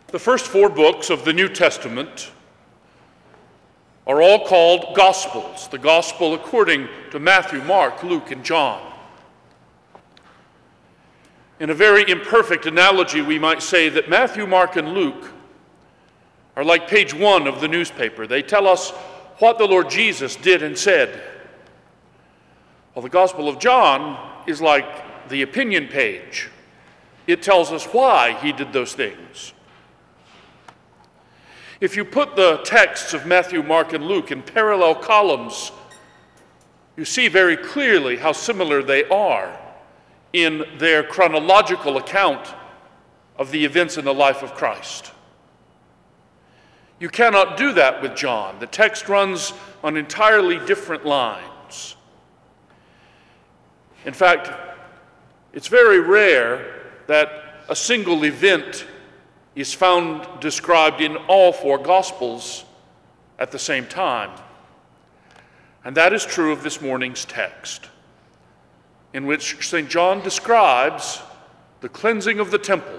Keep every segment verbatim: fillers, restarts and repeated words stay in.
The first four books of the New Testament are all called Gospels, the Gospel according to Matthew, Mark, Luke, and John. In a very imperfect analogy, we might say that Matthew, Mark, and Luke are like page one of the newspaper. They tell us what the Lord Jesus did and said. Well, the Gospel of John is like the opinion page. It tells us why he did those things. If you put the texts of Matthew, Mark, and Luke in parallel columns, you see very clearly how similar they are in their chronological account of the events in the life of Christ. You cannot do that with John. The text runs on entirely different lines. In fact, it's very rare that a single event is found described in all four Gospels at the same time. And that is true of this morning's text, in which Saint John describes the cleansing of the temple.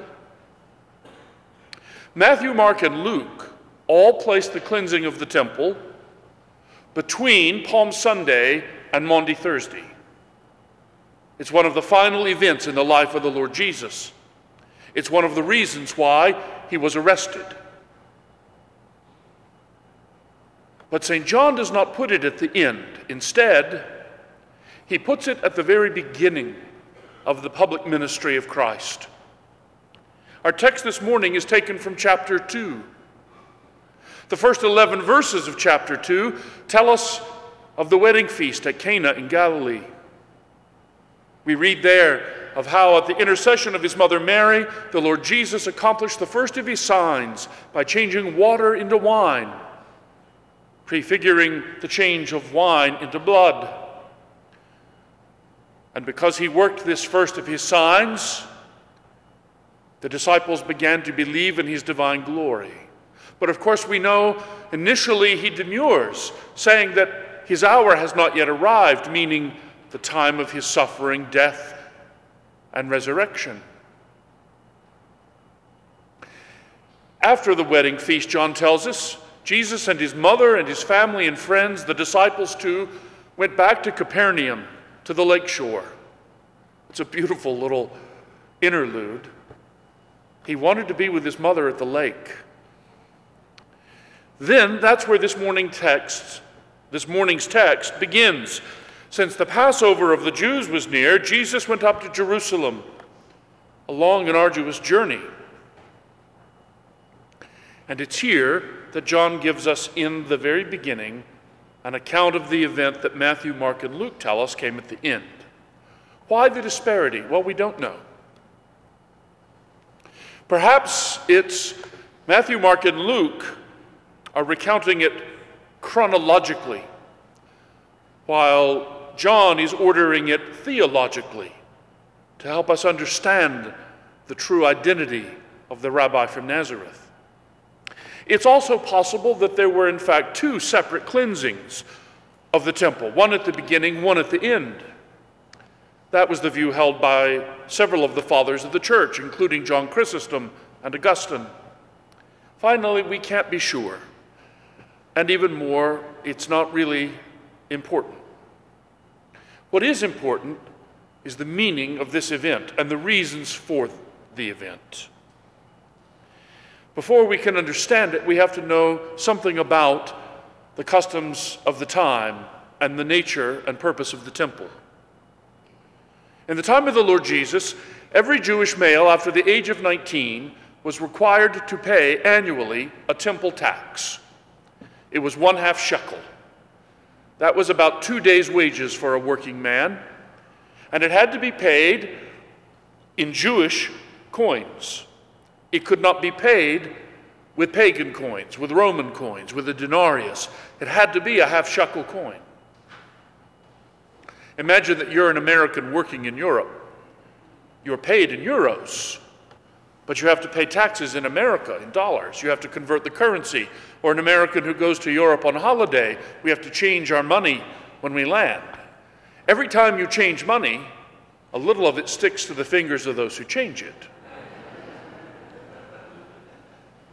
Matthew, Mark, and Luke all place the cleansing of the temple between Palm Sunday and Maundy Thursday. It's one of the final events in the life of the Lord Jesus. It's one of the reasons why he was arrested. But Saint John does not put it at the end. Instead, he puts it at the very beginning of the public ministry of Christ. Our text this morning is taken from chapter two. The first eleven verses of chapter two tell us of the wedding feast at Cana in Galilee. We read there of how at the intercession of his mother Mary, the Lord Jesus accomplished the first of his signs by changing water into wine, prefiguring the change of wine into blood. And because he worked this first of his signs, the disciples began to believe in his divine glory. But of course we know initially he demurs, saying that his hour has not yet arrived, meaning the time of his suffering, death, and resurrection. After the wedding feast, John tells us, Jesus and his mother and his family and friends, the disciples too, went back to Capernaum, to the lake shore. It's a beautiful little interlude. He wanted to be with his mother at the lake. Then that's where this morning text, this morning's text begins. Since the Passover of the Jews was near, Jesus went up to Jerusalem, a long and arduous journey. And it's here that John gives us in the very beginning an account of the event that Matthew, Mark, and Luke tell us came at the end. Why the disparity? Well, we don't know. Perhaps it's Matthew, Mark, and Luke are recounting it chronologically, while John is ordering it theologically to help us understand the true identity of the rabbi from Nazareth. It's also possible that there were in fact two separate cleansings of the temple, one at the beginning, one at the end. That was the view held by several of the fathers of the church, including John Chrysostom and Augustine. Finally, we can't be sure. And even more, it's not really important. What is important is the meaning of this event and the reasons for the event. Before we can understand it, we have to know something about the customs of the time and the nature and purpose of the temple. In the time of the Lord Jesus, every Jewish male after the age of nineteen was required to pay annually a temple tax. It was one half shekel. That was about two days' wages for a working man, and it had to be paid in Jewish coins. It could not be paid with pagan coins, with Roman coins, with a denarius. It had to be a half shekel coin. Imagine that you're an American working in Europe. You're paid in euros, but you have to pay taxes in America in dollars. You have to convert the currency. Or an American who goes to Europe on holiday, we have to change our money when we land. Every time you change money, a little of it sticks to the fingers of those who change it.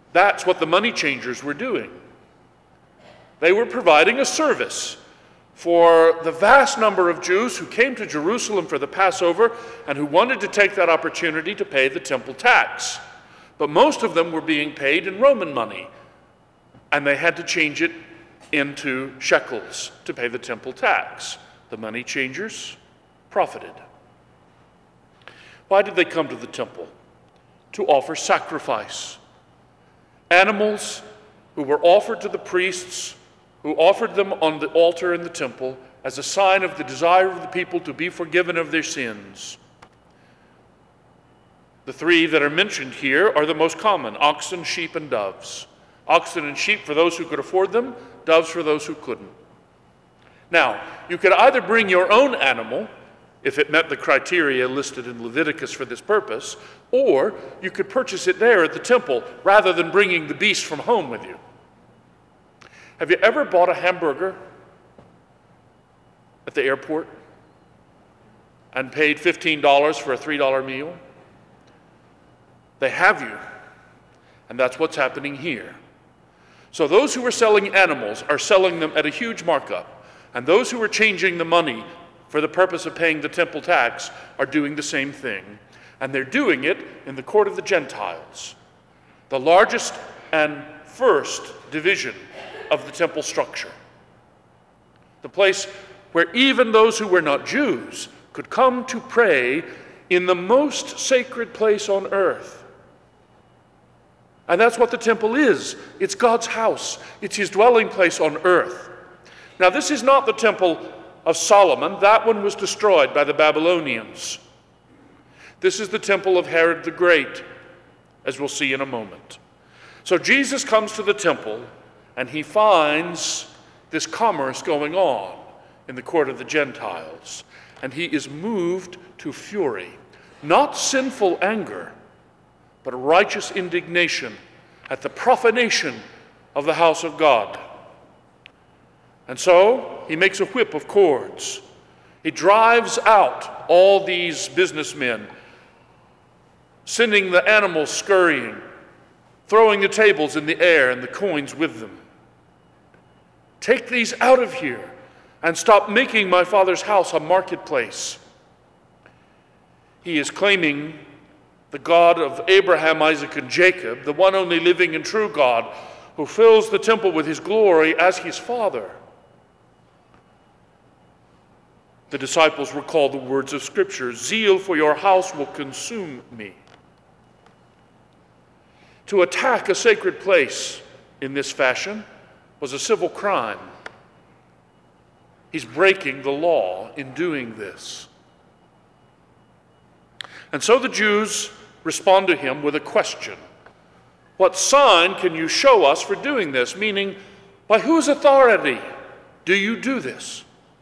That's what the money changers were doing. They were providing a service for the vast number of Jews who came to Jerusalem for the Passover and who wanted to take that opportunity to pay the temple tax. But most of them were being paid in Roman money, and they had to change it into shekels to pay the temple tax. The money changers profited. Why did they come to the temple? To offer sacrifice. Animals who were offered to the priests, who offered them on the altar in the temple as a sign of the desire of the people to be forgiven of their sins. The three that are mentioned here are the most common: oxen, sheep, and doves. Oxen and sheep for those who could afford them, doves for those who couldn't. Now, you could either bring your own animal, if it met the criteria listed in Leviticus for this purpose, or you could purchase it there at the temple rather than bringing the beast from home with you. Have you ever bought a hamburger at the airport and paid fifteen dollars for a three dollar meal? They have you, and that's what's happening here. So those who are selling animals are selling them at a huge markup, and those who are changing the money for the purpose of paying the temple tax are doing the same thing. And they're doing it in the court of the Gentiles, the largest and first division of the temple structure. The place where even those who were not Jews could come to pray in the most sacred place on earth. And that's what the temple is. It's God's house. It's his dwelling place on earth. Now, this is not the temple of Solomon. That one was destroyed by the Babylonians. This is the temple of Herod the Great, as we'll see in a moment. So Jesus comes to the temple, and he finds this commerce going on in the court of the Gentiles. And he is moved to fury, not sinful anger, but righteous indignation at the profanation of the house of God. And so he makes a whip of cords. He drives out all these businessmen, sending the animals scurrying, throwing the tables in the air and the coins with them. Take these out of here and stop making my Father's house a marketplace. He is claiming the God of Abraham, Isaac, and Jacob, the one only living and true God, who fills the temple with his glory as his Father. The disciples recall the words of Scripture: "Zeal for your house will consume me." To attack a sacred place in this fashion was a civil crime. He's breaking the law in doing this. And so the Jews respond to him with a question. What sign can you show us for doing this? Meaning, by whose authority do you do this?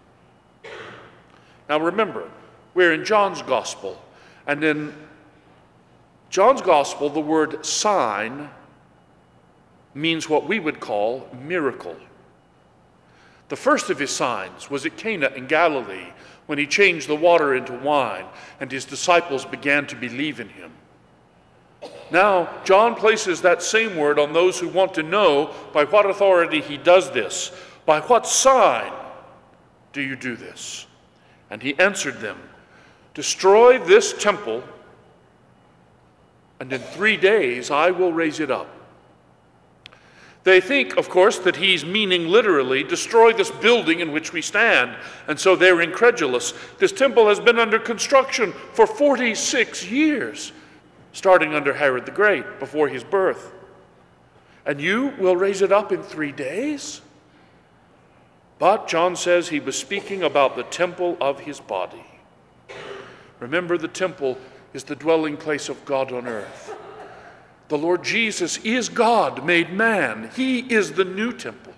Now remember, we're in John's Gospel, and in John's Gospel, the word sign means what we would call miracle. The first of his signs was at Cana in Galilee, when he changed the water into wine, and his disciples began to believe in him. Now, John places that same word on those who want to know by what authority he does this. By what sign do you do this? And he answered them, destroy this temple, and in three days I will raise it up. They think, of course, that he's meaning literally, destroy this building in which we stand, and so they're incredulous. This temple has been under construction for forty-six years, starting under Herod the Great, before his birth. And you will raise it up in three days? But John says he was speaking about the temple of his body. Remember, the temple is the dwelling place of God on earth. The Lord Jesus is God made man. He is the new temple.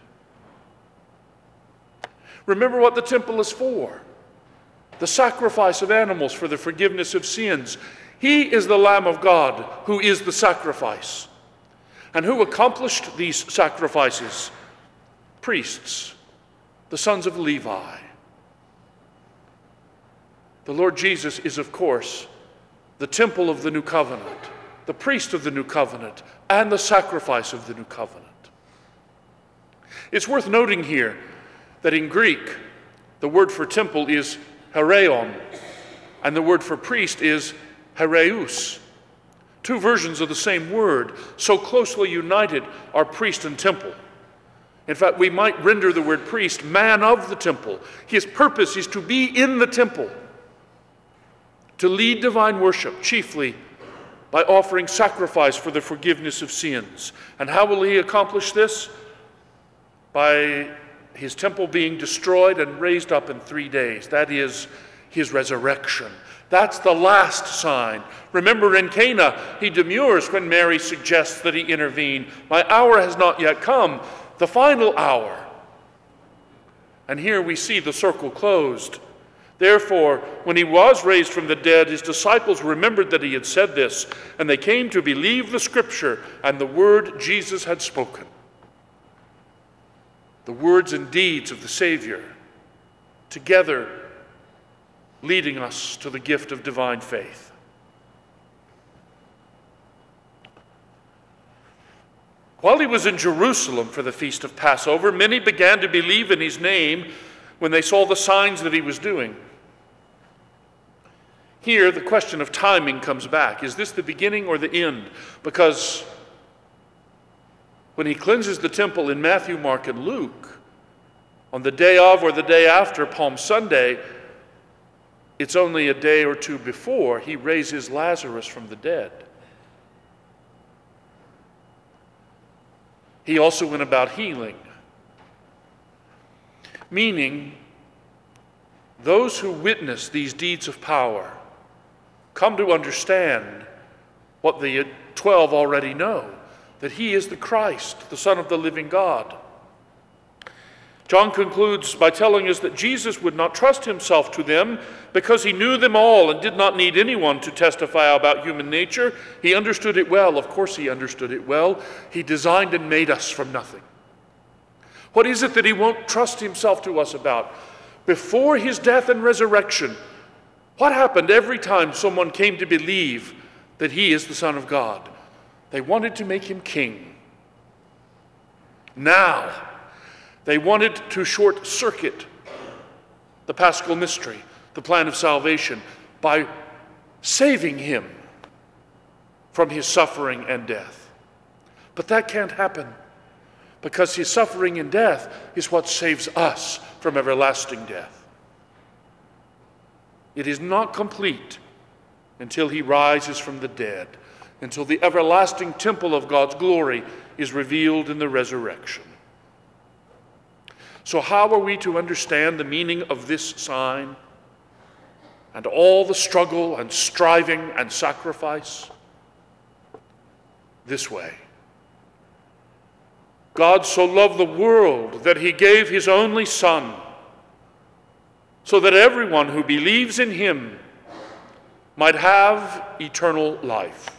Remember what the temple is for. The sacrifice of animals for the forgiveness of sins. He is the Lamb of God who is the sacrifice. And who accomplished these sacrifices? Priests, the sons of Levi. The Lord Jesus is, of course, the temple of the new covenant, the priest of the new covenant, and the sacrifice of the new covenant. It's worth noting here that in Greek, the word for temple is heraion, and the word for priest is hereus. Two versions of the same word, so closely united are priest and temple. In fact, we might render the word priest man of the temple. His purpose is to be in the temple, to lead divine worship, chiefly by offering sacrifice for the forgiveness of sins. And how will he accomplish this? By his temple being destroyed and raised up in three days. That is his resurrection. That's the last sign. Remember, in Cana, he demurs when Mary suggests that he intervene. My hour has not yet come, the final hour. And here we see the circle closed. Therefore, when he was raised from the dead, his disciples remembered that he had said this, and they came to believe the scripture and the word Jesus had spoken. The words and deeds of the Savior, together leading us to the gift of divine faith. While he was in Jerusalem for the feast of Passover, many began to believe in his name when they saw the signs that he was doing. Here, the question of timing comes back. Is this the beginning or the end? Because when he cleanses the temple in Matthew, Mark, and Luke, on the day of or the day after Palm Sunday, it's only a day or two before he raises Lazarus from the dead. He also went about healing, meaning those who witness these deeds of power come to understand what the twelve already know, that he is the Christ, the Son of the living God. John concludes by telling us that Jesus would not trust himself to them because he knew them all and did not need anyone to testify about human nature. He understood it well. Of course he understood it well. He designed and made us from nothing. What is it that he won't trust himself to us about? Before his death and resurrection, what happened every time someone came to believe that he is the Son of God? They wanted to make him king. Now, they wanted to short-circuit the Paschal mystery, the plan of salvation, by saving him from his suffering and death. But that can't happen, because his suffering and death is what saves us from everlasting death. It is not complete until he rises from the dead, until the everlasting temple of God's glory is revealed in the resurrection. So how are we to understand the meaning of this sign and all the struggle and striving and sacrifice? This way. God so loved the world that he gave his only Son, so that everyone who believes in him might have eternal life.